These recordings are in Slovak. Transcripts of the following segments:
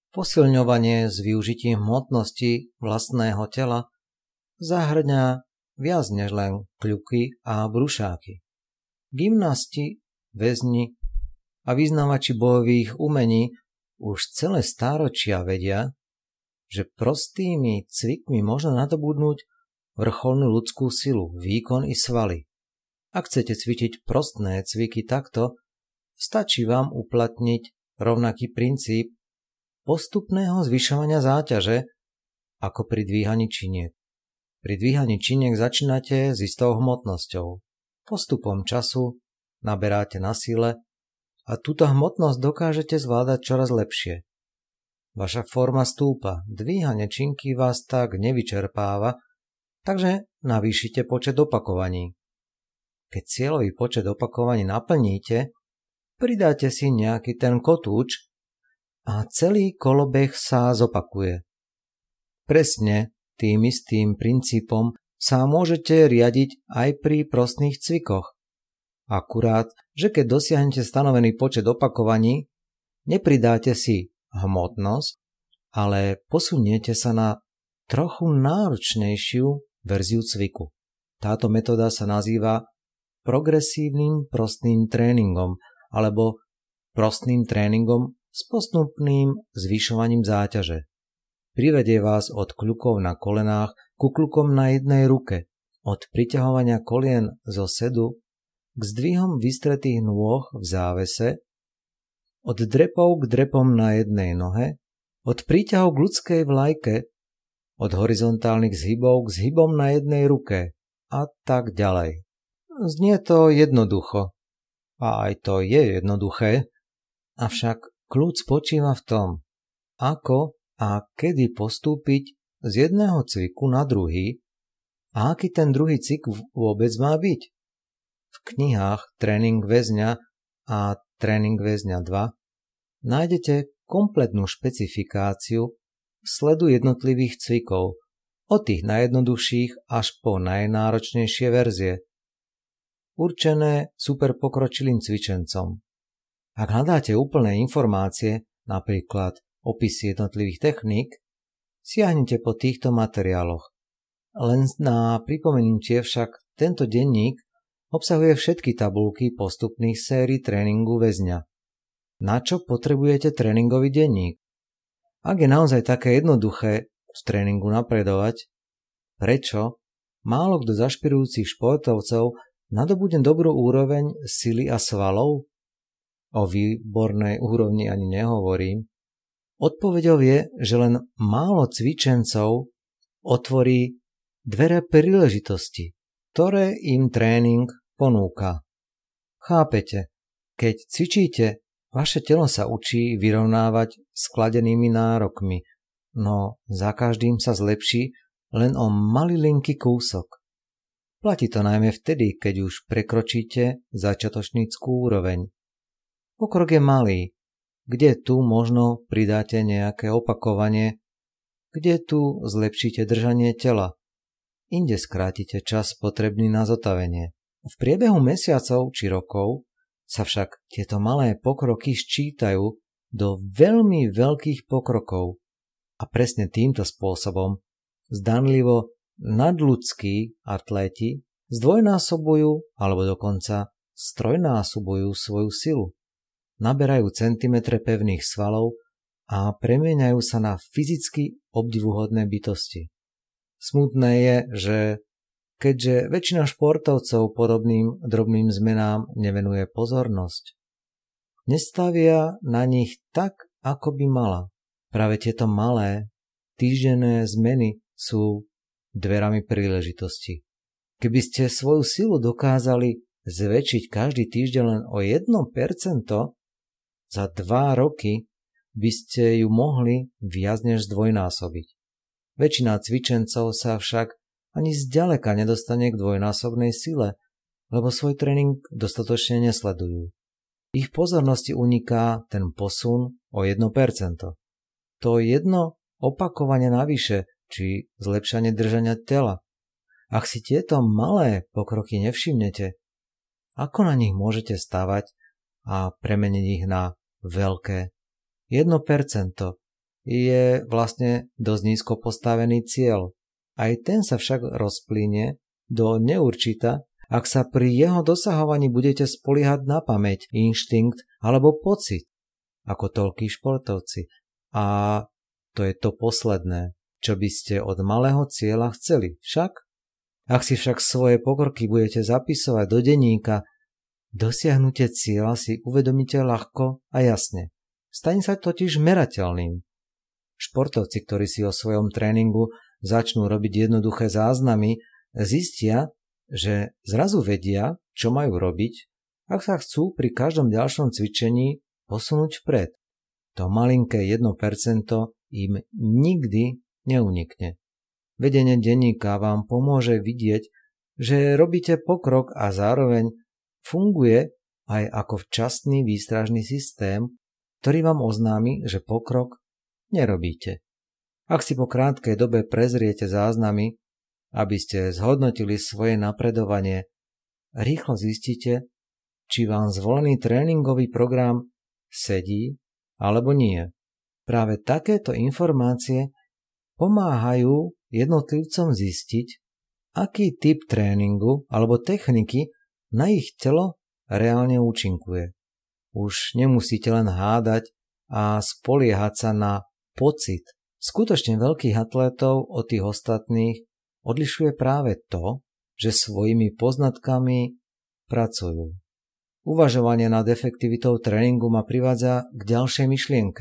Posilňovanie s využitím hmotnosti vlastného tela zahŕňa viac než len kľuky a brušáky. Gymnasti, väzni a vyznavači bojových umení už celé stáročia vedia, že prostými cvikmi možno nadobudnúť vrcholnú ľudskú silu, výkon i svaly. Ak chcete cvičiť prostné cviky takto, stačí vám uplatniť rovnaký princíp postupného zvyšovania záťaže ako pri dvíhaní činiek. Pri dvíhaní činiek začínate s istou hmotnosťou. Postupom času naberáte na sile a túto hmotnosť dokážete zvládať čoraz lepšie. Vaša forma stúpa, dvíhanie činky vás tak nevyčerpáva, takže navýšite počet opakovaní. Keď cieľový počet opakovaní naplníte, pridáte si nejaký ten kotúč a celý kolobeh sa zopakuje. Presne tým istým princípom sa môžete riadiť aj pri prostných cvikoch. Akurát, že keď dosiahnete stanovený počet opakovaní, nepridáte si hmotnosť, ale posuniete sa na trochu náročnejšiu verziu cviku. Táto metóda sa nazýva progresívnym prostým tréningom alebo prostým tréningom s postupným zvyšovaním záťaže. Privedie vás od kľukov na kolenách ku kľukom na jednej ruke, od priťahovania kolien zo sedu k zdvihom vystretých nôh v závese, od drepov k drepom na jednej nohe, od príťahov k ľudskej vlajke, od horizontálnych zhybov k zhybom na jednej ruke a tak ďalej. Znie to jednoducho. A aj to je jednoduché, avšak kľúč spočíva v tom, ako a kedy postúpiť z jedného cviku na druhý a aký ten druhý cvik vôbec má byť. V knihách Tréning väzňa a Tréning väzňa 2 nájdete kompletnú špecifikáciu sledu jednotlivých cvikov, od tých najjednoduchších až po najnáročnejšie verzie, určené super pokročilým cvičencom. Ak hľadáte úplné informácie, napríklad opisy jednotlivých techník, siahnite po týchto materiáloch. Len na pripomenutie však tento denník obsahuje všetky tabuľky postupných sérií tréningu väzňa. Na čo potrebujete tréningový denník? Ak je naozaj také jednoduché v tréningu napredovať, prečo málo kto z ašpirujúcich športovcov nadobudne dobrú úroveň sily a svalov? O výbornej úrovni ani nehovorím. Odpoveďou je, že len málo cvičencov otvorí dvere príležitosti, ktoré im tréning ponúka. Chápete, keď cvičíte, vaše telo sa učí vyrovnávať s kladenými nárokmi, no za každým sa zlepší len o malilinký kúsok. Platí to najmä vtedy, keď už prekročíte začiatočnícku úroveň. Pokrok je malý, kde tu možno pridáte nejaké opakovanie, kde tu zlepšíte držanie tela, inde skrátite čas potrebný na zotavenie. V priebehu mesiacov či rokov sa však tieto malé pokroky sčítajú do veľmi veľkých pokrokov a presne týmto spôsobom zdanlivo nadľudskí atléti zdvojnásobujú alebo dokonca strojnásobujú svoju silu. Naberajú centimetre pevných svalov a premieňajú sa na fyzicky obdivuhodné bytosti. Smutné je, že keďže väčšina športovcov podobným drobným zmenám nevenuje pozornosť, nestavia na nich tak, ako by mala. Práve tieto malé, týždenné zmeny sú dverami príležitosti. Keby ste svoju silu dokázali zväčšiť každý týždeň len o 1%, za 2 roky by ste ju mohli viac než zdvojnásobiť. Väčšina cvičencov sa však ani zďaleka nedostane k dvojnásobnej sile, lebo svoj tréning dostatočne nesledujú. Ich pozornosti uniká ten posun o 1%. To jedno opakovanie navyše, či zlepšanie držania tela. Ak si tieto malé pokroky nevšimnete, ako na nich môžete stavať a premeniť ich na veľké 1%, je vlastne dosť nízko postavený cieľ. Aj ten sa však rozplynie do neurčita, ak sa pri jeho dosahovaní budete spoliehať na pamäť, inštinkt alebo pocit, ako toľkí športovci. A to je to posledné, čo by ste od malého cieľa chceli. Ak si však svoje pokroky budete zapisovať do denníka, dosiahnutie cieľa si uvedomíte ľahko a jasne. Stane sa totiž merateľným. Športovci, ktorí si o svojom tréningu začnú robiť jednoduché záznamy, zistia, že zrazu vedia, čo majú robiť, ak sa chcú pri každom ďalšom cvičení posunúť vpred. To malinké 1% im nikdy neunikne. Vedenie denníka vám pomôže vidieť, že robíte pokrok a zároveň funguje aj ako včasný výstražný systém, ktorý vám oznámi, že pokrok nerobíte. Ak si po krátkej dobe prezriete záznamy, aby ste zhodnotili svoje napredovanie, rýchlo zistíte, či vám zvolený tréningový program sedí alebo nie. Práve takéto informácie pomáhajú jednotlivcom zistiť, aký typ tréningu alebo techniky na ich telo reálne účinkuje. Už nemusíte len hádať a spoliehať sa na pocit. Skutočne veľkých atlétov od tých ostatných odlišuje práve to, že svojimi poznatkami pracujú. Uvažovanie nad efektivitou tréningu ma privádza k ďalšej myšlienke.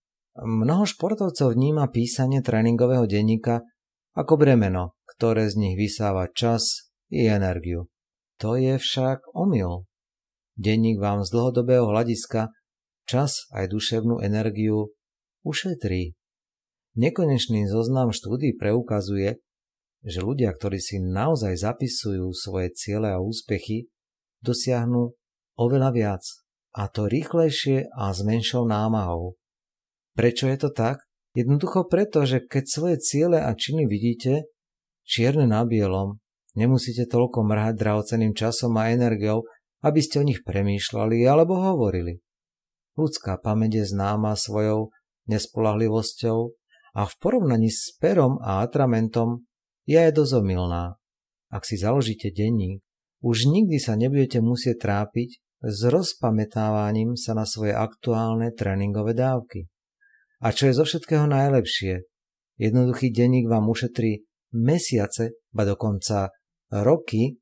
Mnoho športovcov vníma písanie tréningového denníka ako bremeno, ktoré z nich vysáva čas i energiu. To je však omyl. Denník vám z dlhodobého hľadiska čas aj duševnú energiu ušetrí. Nekonečný zoznam štúdií preukazuje, že ľudia, ktorí si naozaj zapisujú svoje ciele a úspechy, dosiahnu oveľa viac, a to rýchlejšie a s menšou námahou. Prečo je to tak? Jednoducho preto, že keď svoje ciele a činy vidíte čierne na bielom, nemusíte toľko mrhať drahocenným časom a energiou, aby ste o nich premýšľali alebo hovorili. Ľudská pamäť je známa svojou nespoľahlivosťou a v porovnaní s perom a atramentom je aj dosť omylná. Ak si založíte denník, už nikdy sa nebudete musieť trápiť s rozpamätávaním sa na svoje aktuálne tréningové dávky. A čo je zo všetkého najlepšie, jednoduchý denník vám ušetrí mesiace, ba dokonca roky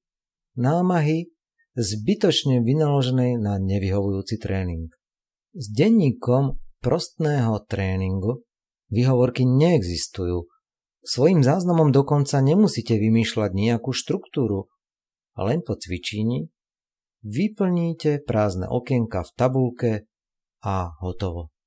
námahy zbytočne vynaloženej na nevyhovujúci tréning. S denníkom prostného tréningu výhovorky neexistujú. Svojím záznamom dokonca nemusíte vymýšľať nejakú štruktúru, a len po cvičení vyplníte prázdne okienka v tabuľke a hotovo.